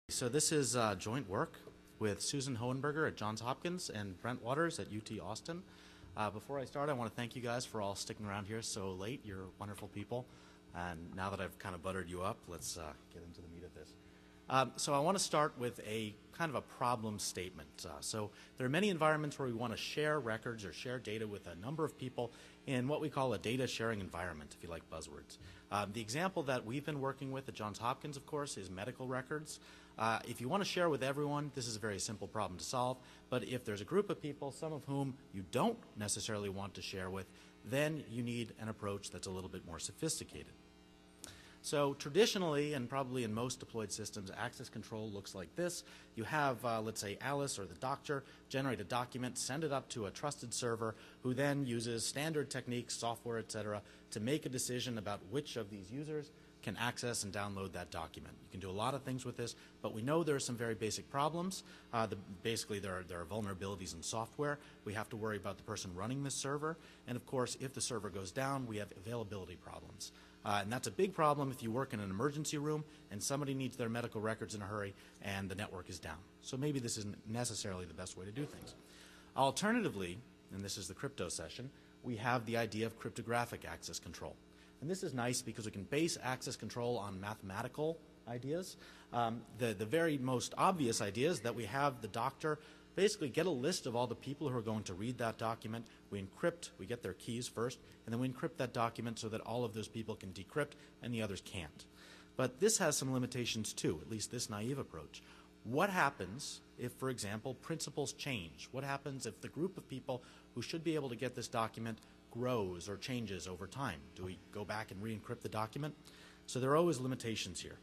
So this is joint work with Susan Hohenberger at Johns Hopkins and Brent Waters at UT Austin. Before I start, I want to thank you guys for all sticking around here so late. You're wonderful people. And now that I've kind of buttered you up, let's get into the meat of this. So I want to start with a kind of a problem statement. So there are many environments where we want to share records or share data with a number of people in what we call a data sharing environment, if you like buzzwords. The example that we've been working with at Johns Hopkins, of course, is medical records. If you want to share with everyone, this is a very simple problem to solve. But if there's a group of people, some of whom you don't necessarily want to share with, then you need an approach that's a little bit more sophisticated. So traditionally, and probably in most deployed systems, access control looks like this. You have, let's say, Alice or the doctor generate a document, send it up to a trusted server, who then uses standard techniques, software, etc., to make a decision about which of these users can access and download that document. You can do a lot of things with this, but we know there are some very basic problems. Basically, there are vulnerabilities in software. We have to worry about the person running this server. And of course, if the server goes down, we have availability problems. And that's a big problem if you work in an emergency room and somebody needs their medical records in a hurry and the network is down. So maybe this isn't necessarily the best way to do things. Alternatively, and this is the crypto session, we have the idea of cryptographic access control. And this is nice because we can base access control on mathematical ideas. The very most obvious idea is that we have the doctor basically get a list of all the people who are going to read that document. We encrypt, we get their keys first, and then we encrypt that document so that all of those people can decrypt and the others can't. But this has some limitations too, at least this naive approach. What happens if, for example, principles change? What happens if the group of people who should be able to get this document grows or changes over time? Do we go back and re-encrypt the document? So there are always limitations here.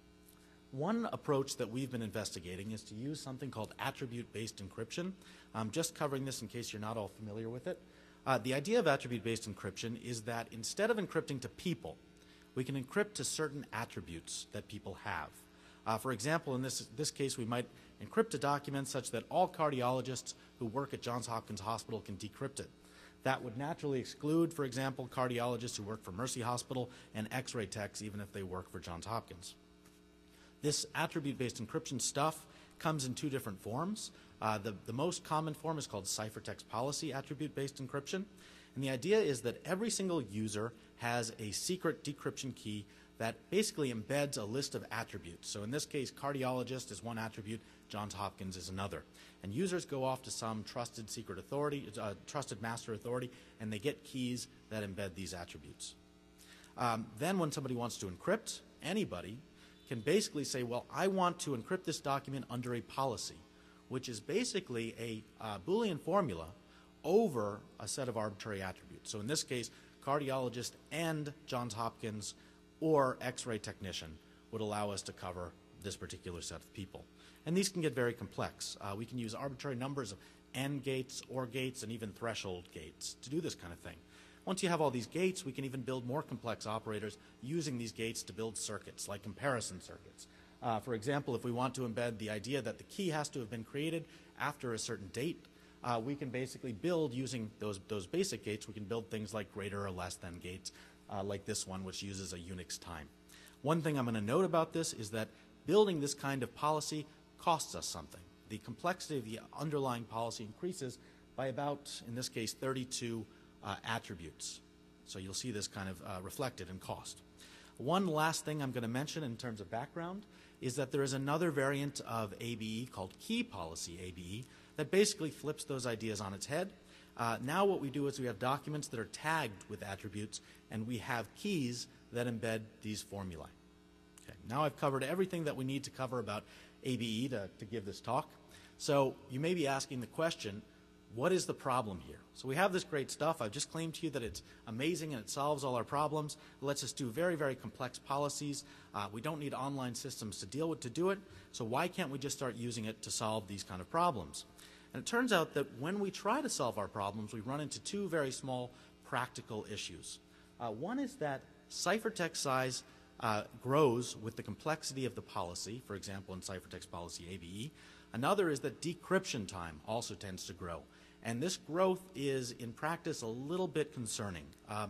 One approach that we've been investigating is to use something called attribute-based encryption. I'm just covering this in case you're not all familiar with it. The idea of attribute-based encryption is that instead of encrypting to people, we can encrypt to certain attributes that people have. For example, in this case, we might encrypt a document such that all cardiologists who work at Johns Hopkins Hospital can decrypt it. That would naturally exclude, for example, cardiologists who work for Mercy Hospital and X-ray techs, even if they work for Johns Hopkins. This attribute-based encryption stuff comes in two different forms. The most common form is called ciphertext policy attribute-based encryption. And the idea is that every single user has a secret decryption key that basically embeds a list of attributes. So in this case, cardiologist is one attribute, Johns Hopkins is another. And users go off to some trusted secret authority, trusted master authority, and they get keys that embed these attributes. Then when somebody wants to encrypt, anybody can basically say, well, I want to encrypt this document under a policy, which is basically a Boolean formula over a set of arbitrary attributes. So in this case, cardiologist and Johns Hopkins or X-ray technician would allow us to cover this particular set of people. And these can get very complex. We can use arbitrary numbers of AND gates, OR gates, and even threshold gates to do this kind of thing. Once you have all these gates, we can even build more complex operators using these gates to build circuits, like comparison circuits. For example, if we want to embed the idea that the key has to have been created after a certain date, we can basically build, using those basic gates, we can build things like greater or less than gates, like this one, which uses a Unix time. One thing I'm going to note about this is that building this kind of policy costs us something. The complexity of the underlying policy increases by about, in this case, 32 attributes. So you'll see this kind of reflected in cost. One last thing I'm going to mention in terms of background is that there is another variant of ABE called key policy ABE that basically flips those ideas on its head. Now what we do is we have documents that are tagged with attributes, and we have keys that embed these formulae. Okay. Now I've covered everything that we need to cover about ABE to give this talk. So you may be asking the question, what is the problem here? So we have this great stuff. I've just claimed to you that it's amazing and it solves all our problems. It lets us do very, very complex policies. We don't need online systems to deal with to do it. So why can't we just start using it to solve these kind of problems? And it turns out that when we try to solve our problems, we run into two very small practical issues. One is that ciphertext size grows with the complexity of the policy, for example, in ciphertext policy ABE. Another is that decryption time also tends to grow. And this growth is, in practice, a little bit concerning.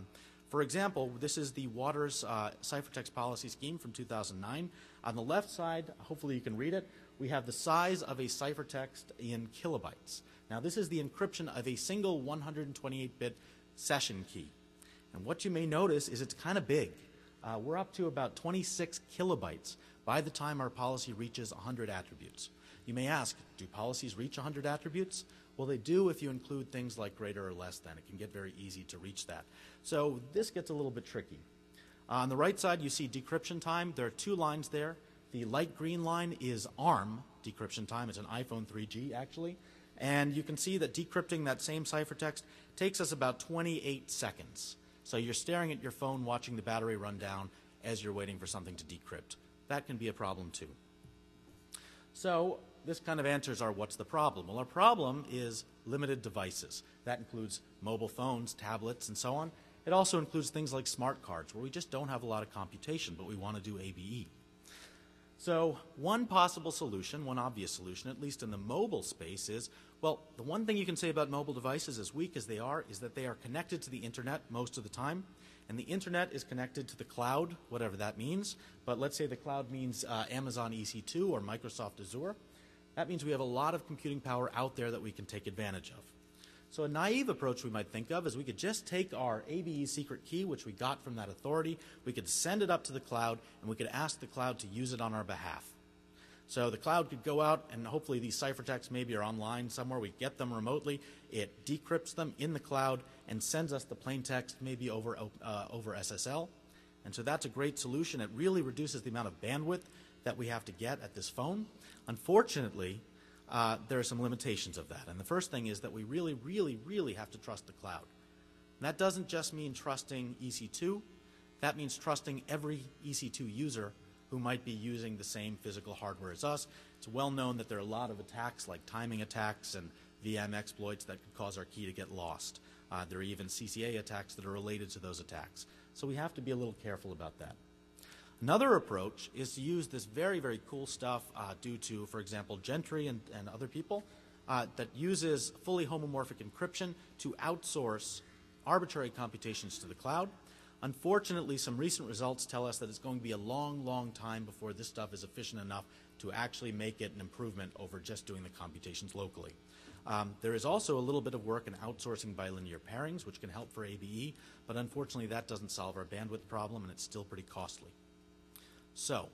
For example, this is the Waters ciphertext policy scheme from 2009. On the left side, hopefully you can read it, we have the size of a ciphertext in kilobytes. Now this is the encryption of a single 128-bit session key. And what you may notice is it's kind of big. We're up to about 26 kilobytes by the time our policy reaches 100 attributes. You may ask, do policies reach 100 attributes? Well, they do if you include things like greater or less than. It can get very easy to reach that. So this gets a little bit tricky. On the right side, you see decryption time. There are two lines there. The light green line is ARM decryption time. It's an iPhone 3G, actually. And you can see that decrypting that same ciphertext takes us about 28 seconds. So you're staring at your phone, watching the battery run down as you're waiting for something to decrypt. That can be a problem, too. So this kind of answers our what's the problem. Well, our problem is limited devices. That includes mobile phones, tablets, and so on. It also includes things like smart cards, where we just don't have a lot of computation, but we want to do ABE. So one possible solution, one obvious solution, at least in the mobile space, is, well, the one thing you can say about mobile devices, as weak as they are, is that they are connected to the internet most of the time. And the internet is connected to the cloud, whatever that means. But let's say the cloud means Amazon EC2 or Microsoft Azure. That means we have a lot of computing power out there that we can take advantage of. So a naive approach we might think of is we could just take our ABE secret key, which we got from that authority, we could send it up to the cloud, and we could ask the cloud to use it on our behalf. So the cloud could go out, and hopefully these ciphertexts maybe are online somewhere. We get them remotely. It decrypts them in the cloud and sends us the plain text maybe over SSL. And so that's a great solution. It really reduces the amount of bandwidth that we have to get at this phone. Unfortunately, there are some limitations of that. And the first thing is that we really, really, really have to trust the cloud. And that doesn't just mean trusting EC2. That means trusting every EC2 user who might be using the same physical hardware as us. It's well known that there are a lot of attacks like timing attacks and VM exploits that could cause our key to get lost. There are even CCA attacks that are related to those attacks. So we have to be a little careful about that. Another approach is to use this very, very cool stuff due to, for example, Gentry and other people that uses fully homomorphic encryption to outsource arbitrary computations to the cloud. Unfortunately, some recent results tell us that it's going to be a long, long time before this stuff is efficient enough to actually make it an improvement over just doing the computations locally. There is also a little bit of work in outsourcing bilinear pairings, which can help for ABE, but unfortunately that doesn't solve our bandwidth problem, and it's still pretty costly. So,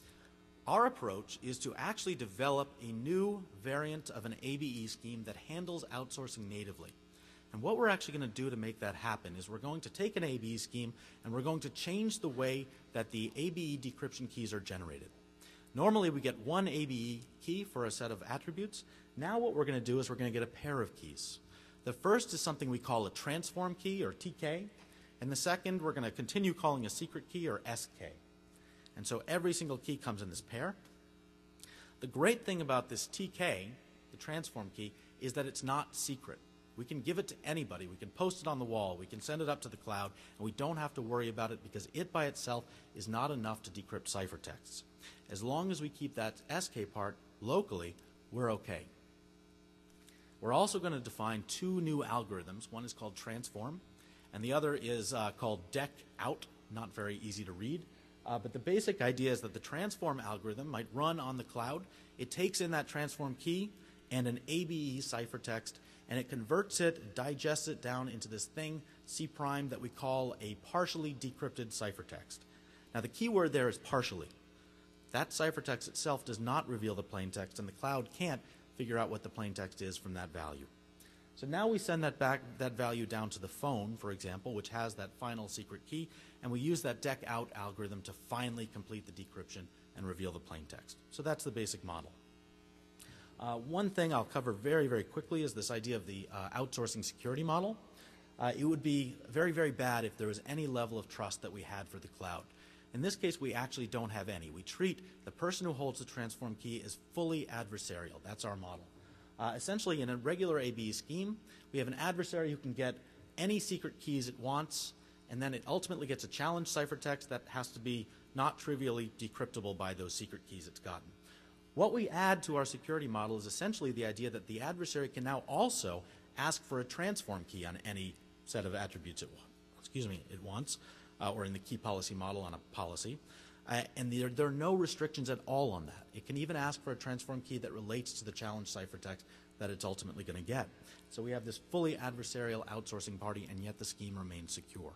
our approach is to actually develop a new variant of an ABE scheme that handles outsourcing natively. And what we're actually going to do to make that happen is we're going to take an ABE scheme and we're going to change the way that the ABE decryption keys are generated. Normally we get one ABE key for a set of attributes. Now what we're going to do is we're going to get a pair of keys. The first is something we call a transform key, or TK, and the second we're going to continue calling a secret key, or SK. And so every single key comes in this pair. The great thing about this TK, the transform key, is that it's not secret. We can give it to anybody. We can post it on the wall. We can send it up to the cloud, and we don't have to worry about it because it by itself is not enough to decrypt ciphertexts. As long as we keep that SK part locally, we're okay. We're also going to define two new algorithms. One is called transform, and the other is called dec out. Not very easy to read. But the basic idea is that the transform algorithm might run on the cloud. It takes in that transform key and an ABE ciphertext, and it converts it, digests it down into this thing, C prime, that we call a partially decrypted ciphertext. Now the key word there is partially. That ciphertext itself does not reveal the plaintext, and the cloud can't figure out what the plaintext is from that value. So now we send that value down to the phone, for example, which has that final secret key, and we use that dec out algorithm to finally complete the decryption and reveal the plaintext. So that's the basic model. One thing I'll cover very, very quickly is this idea of the outsourcing security model. It would be very, very bad if there was any level of trust that we had for the cloud. In this case, we actually don't have any. We treat the person who holds the transform key as fully adversarial. That's our model. Essentially, in a regular ABE scheme, we have an adversary who can get any secret keys it wants, and then it ultimately gets a challenge ciphertext that has to be not trivially decryptable by those secret keys it's gotten. What we add to our security model is essentially the idea that the adversary can now also ask for a transform key on any set of attributes it wants. it wants, or in the key policy model on a policy. And there are no restrictions at all on that. It can even ask for a transform key that relates to the challenge ciphertext that it's ultimately going to get. So we have this fully adversarial outsourcing party, and yet the scheme remains secure.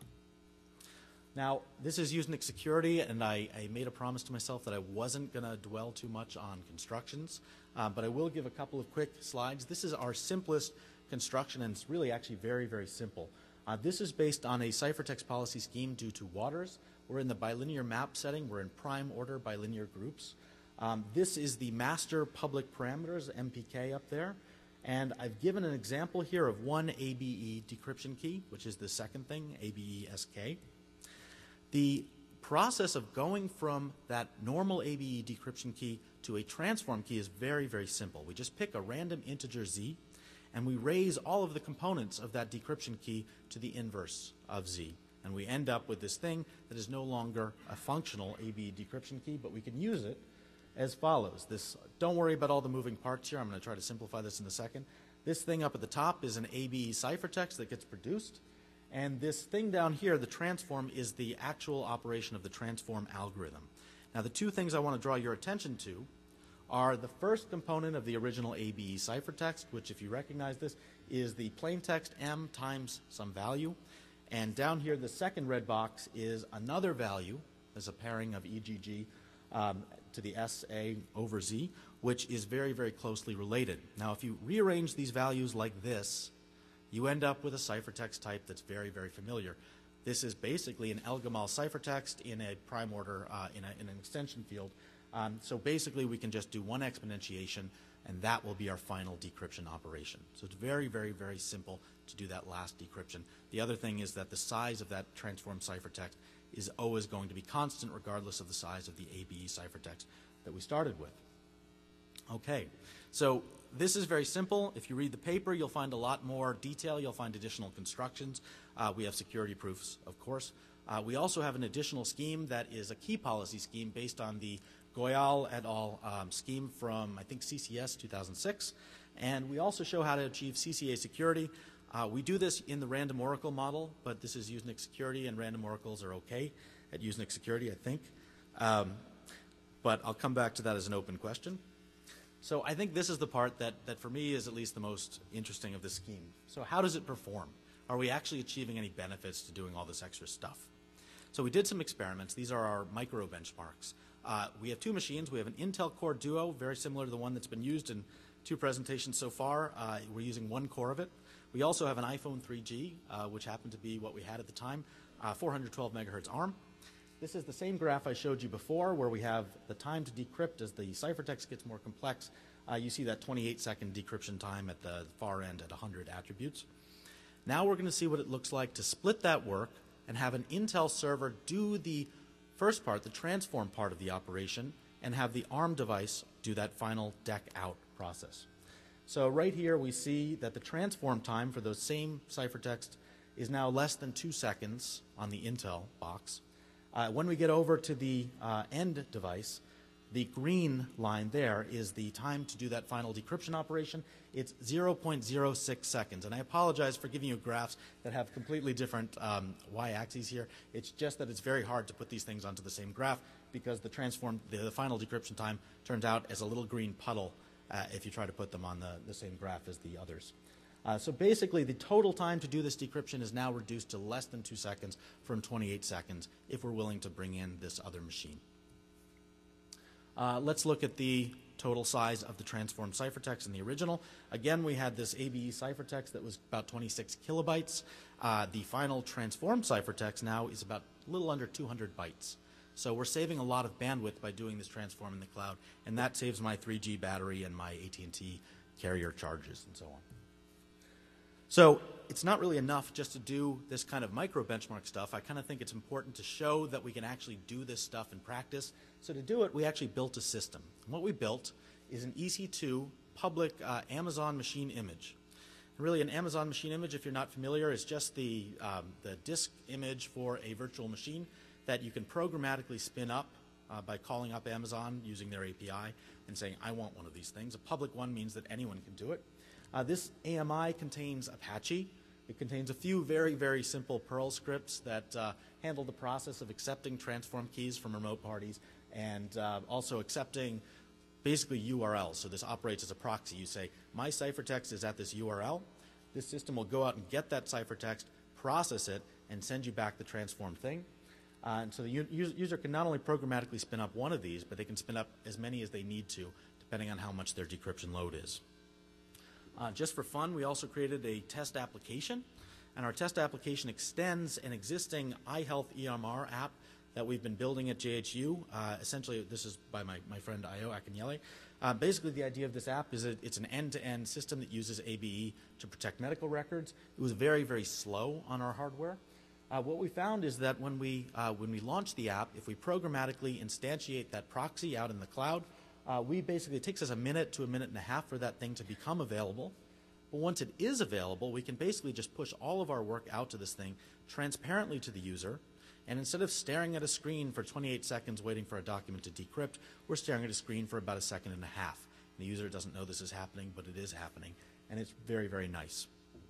Now, this is Usenix security, and I made a promise to myself that I wasn't going to dwell too much on constructions, but I will give a couple of quick slides. This is our simplest construction, and it's really actually very, very simple. This is based on a ciphertext policy scheme due to Waters. We're in the bilinear map setting. We're in prime order bilinear groups. This is the master public parameters, MPK, up there. And I've given an example here of one ABE decryption key, which is the second thing, ABE-SK. The process of going from that normal ABE decryption key to a transform key is very, very simple. We just pick a random integer z, and we raise all of the components of that decryption key to the inverse of z. And we end up with this thing that is no longer a functional ABE decryption key, but we can use it as follows. Don't worry about all the moving parts here. I'm going to try to simplify this in a second. This thing up at the top is an ABE ciphertext that gets produced. And this thing down here, the transform, is the actual operation of the transform algorithm. Now, the two things I want to draw your attention to are the first component of the original ABE ciphertext, which, if you recognize this, is the plaintext m times some value. And down here, the second red box is another value, as a pairing of EGG to the SA over Z, which is very, very closely related. Now, if you rearrange these values like this, you end up with a ciphertext type that's very, very familiar. This is basically an El-Gamal ciphertext in a prime order, in an extension field. So basically, we can just do one exponentiation, and that will be our final decryption operation. So it's very, very, very simple to do that last decryption. The other thing is that the size of that transform ciphertext is always going to be constant regardless of the size of the ABE ciphertext that we started with. Okay, so this is very simple. If you read the paper, you'll find a lot more detail. You'll find additional constructions. We have security proofs, of course. We also have an additional scheme that is a key policy scheme based on the Goyal et al. Scheme from, I think, CCS 2006. And we also show how to achieve CCA security. We do this in the random oracle model, but this is Usenix security, and random oracles are okay at Usenix security, I think. But I'll come back to that as an open question. So I think this is the part that for me is at least the most interesting of the scheme. So how does it perform? Are we actually achieving any benefits to doing all this extra stuff? So we did some experiments. These are our micro benchmarks. We have two machines. We have an Intel Core Duo, very similar to the one that's been used in two presentations so far. We're using one core of it. We also have an iPhone 3G, which happened to be what we had at the time, 412 megahertz ARM. This is the same graph I showed you before, where we have the time to decrypt as the ciphertext gets more complex. You see that 28-second decryption time at the far end at 100 attributes. Now we're going to see what it looks like to split that work and have an Intel server do the first part, the transform part of the operation, and have the ARM device do that final deck out process. So right here we see that the transform time for those same ciphertext is now less than 2 seconds on the Intel box. When we get over to the end device, the green line there is the time to do that final decryption operation. It's 0.06 seconds. And I apologize for giving you graphs that have completely different y-axes here. It's just that it's very hard to put these things onto the same graph because the final decryption time turns out as a little green puddle if you try to put them on the same graph as the others. So basically, the total time to do this decryption is now reduced to less than 2 seconds from 28 seconds if we're willing to bring in this other machine. Let's look at the total size of the transformed ciphertext in the original. Again, we had this ABE ciphertext that was about 26 kilobytes. The final transformed ciphertext now is about a little under 200 bytes. So we're saving a lot of bandwidth by doing this transform in the cloud, and that saves my 3G battery and my AT&T carrier charges and so on. So it's not really enough just to do this kind of micro benchmark stuff. I kind of think it's important to show that we can actually do this stuff in practice. So to do it, we actually built a system. And what we built is an EC2 public Amazon machine image. And really, an Amazon machine image, if you're not familiar, is just the disk image for a virtual machine that you can programmatically spin up by calling up Amazon using their API and saying, I want one of these things. A public one means that anyone can do it. This AMI contains Apache, It contains a few very, very simple Perl scripts that handle the process of accepting transform keys from remote parties and also accepting basically URLs. So this operates as a proxy. You say, my ciphertext is at this URL. This system will go out and get that ciphertext, process it, and send you back the transformed thing. And so the user can not only programmatically spin up one of these, but they can spin up as many as they need to, depending on how much their decryption load is. Just for fun, we also created a test application, and our test application extends an existing iHealth EMR app that we've been building at JHU. Essentially, this is by my friend Ayo Akinyele. Basically, the idea of this app is it's an end-to-end system that uses ABE to protect medical records. It was very, very slow on our hardware. What we found is that when we launch the app, if we programmatically instantiate that proxy out in the cloud, it takes us a minute to a minute and a half for that thing to become available. But once it is available, we can basically just push all of our work out to this thing transparently to the user. And instead of staring at a screen for 28 seconds waiting for a document to decrypt, we're staring at a screen for about a second and a half. The user doesn't know this is happening, but it is happening. And it's very, very nice.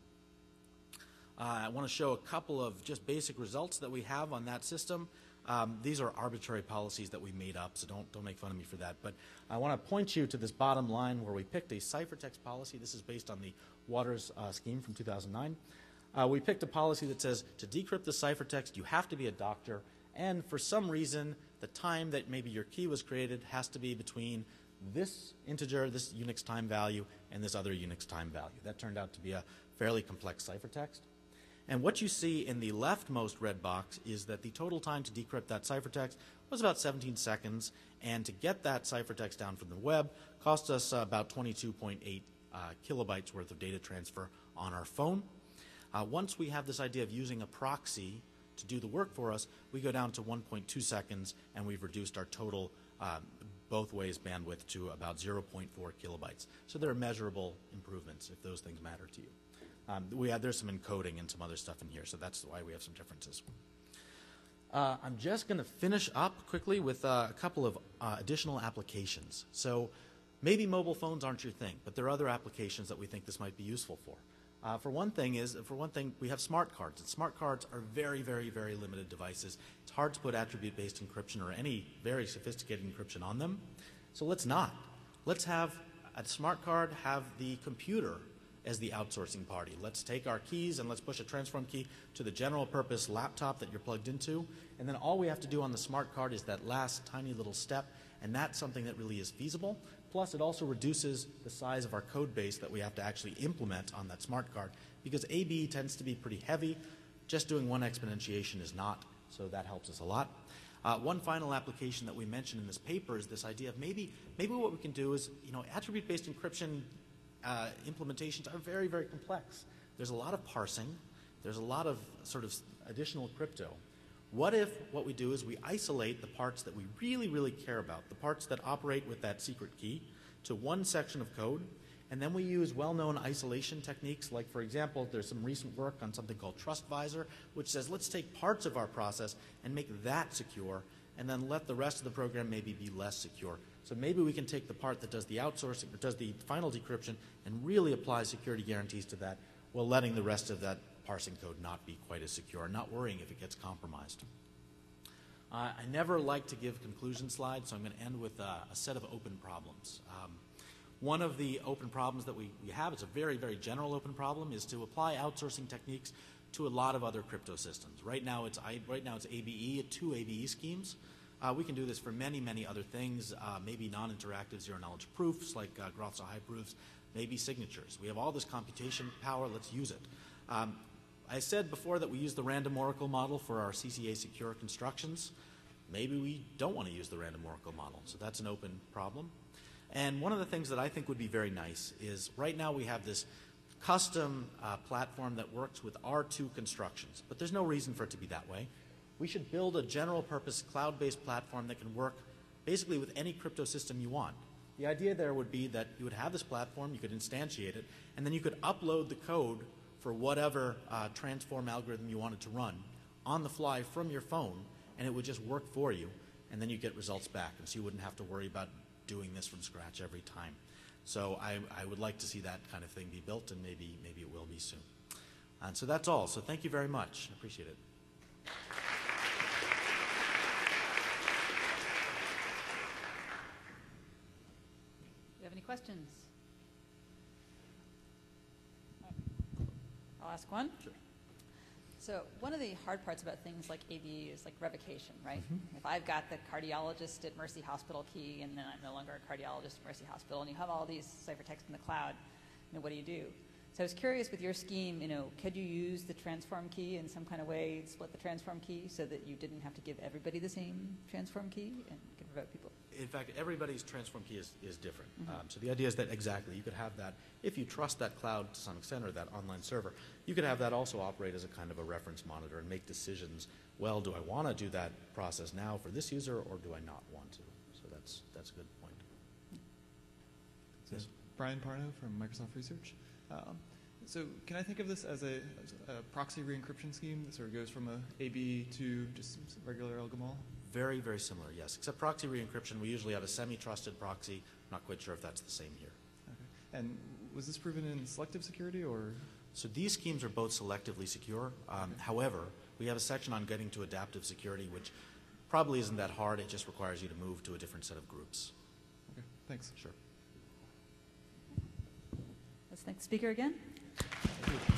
I want to show a couple of just basic results that we have on that system. These are arbitrary policies that we made up, so don't make fun of me for that. But I want to point you to this bottom line where we picked a ciphertext policy. This is based on the Waters scheme from 2009. We picked a policy that says to decrypt the ciphertext, you have to be a doctor, and for some reason, the time that maybe your key was created has to be between this integer, this Unix time value, and this other Unix time value. That turned out to be a fairly complex ciphertext. And what you see in the leftmost red box is that the total time to decrypt that ciphertext was about 17 seconds, and to get that ciphertext down from the web cost us about 22.8 kilobytes worth of data transfer on our phone. Once we have this idea of using a proxy to do the work for us, we go down to 1.2 seconds, and we've reduced our total both ways bandwidth to about 0.4 kilobytes. So there are measurable improvements if those things matter to you. There's some encoding and some other stuff in here, so that's why we have some differences. I'm just going to finish up quickly with a couple of additional applications. So maybe mobile phones aren't your thing, but there are other applications that we think this might be useful for. For one thing, we have smart cards. And smart cards are very, very, very limited devices. It's hard to put attribute-based encryption or any very sophisticated encryption on them. So let's not. Let's have a smart card have the computer as the outsourcing party. Let's take our keys and let's push a transform key to the general purpose laptop that you're plugged into, and then all we have to do on the smart card is that last tiny little step, and that's something that really is feasible. Plus it also reduces the size of our code base that we have to actually implement on that smart card, because ABE tends to be pretty heavy. Just doing one exponentiation is not, so that helps us a lot. One final application that we mentioned in this paper is this idea of maybe what we can do is, attribute-based encryption implementations are very, very complex. There's a lot of parsing. There's a lot of sort of additional crypto. What if what we do is we isolate the parts that we really, really care about, the parts that operate with that secret key, to one section of code, and then we use well-known isolation techniques, like, for example, there's some recent work on something called TrustVisor, which says let's take parts of our process and make that secure, and then let the rest of the program maybe be less secure. So maybe we can take the part that does the outsourcing, or does the final decryption, and really apply security guarantees to that, while letting the rest of that parsing code not be quite as secure, not worrying if it gets compromised. I never like to give conclusion slides, so I'm going to end with a set of open problems. One of the open problems that we have, it's a very, very general open problem, is to apply outsourcing techniques to a lot of other crypto systems. Right now it's ABE, 2 ABE schemes. We can do this for many, many other things, maybe non-interactive zero-knowledge proofs like Groth-Zahavi proofs, maybe signatures. We have all this computation power, let's use it. I said before that we use the random oracle model for our CCA secure constructions. Maybe we don't want to use the random oracle model, so that's an open problem. And one of the things that I think would be very nice is right now we have this custom platform that works with R2 constructions, but there's no reason for it to be that way. We should build a general purpose cloud-based platform that can work basically with any crypto system you want. The idea there would be that you would have this platform, you could instantiate it, and then you could upload the code for whatever transform algorithm you wanted to run on the fly from your phone, and it would just work for you, and then you get results back, and so you wouldn't have to worry about doing this from scratch every time. So I would like to see that kind of thing be built, and maybe it will be soon. And so that's all. So thank you very much. I appreciate it. Do you have any questions? I'll ask one. Sure. So one of the hard parts about things like ABE is like revocation, right? If I've got the cardiologist at Mercy Hospital key and then I'm no longer a cardiologist at Mercy Hospital and you have all these ciphertexts in the cloud, what do you do? So I was curious with your scheme, could you use the transform key in some kind of way, split the transform key so that you didn't have to give everybody the same transform key and could revoke people? In fact, everybody's transform key is different. So the idea is that exactly, you could have that, if you trust that cloud to some extent or that online server, you could have that also operate as a kind of a reference monitor and make decisions. Well, do I want to do that process now for this user or do I not want to? So that's a good point. Yes. Brian Parno from Microsoft Research. So can I think of this as a proxy re-encryption scheme that sort of goes from a AB to just regular Elgamal? Very, very similar, yes. Except proxy re-encryption, we usually have a semi-trusted proxy. Not quite sure if that's the same here. Okay. And was this proven in selective security or? So these schemes are both selectively secure. However, we have a section on getting to adaptive security, which probably isn't that hard. It just requires you to move to a different set of groups. Okay, thanks. Sure. Let's thank the speaker again. Thank you.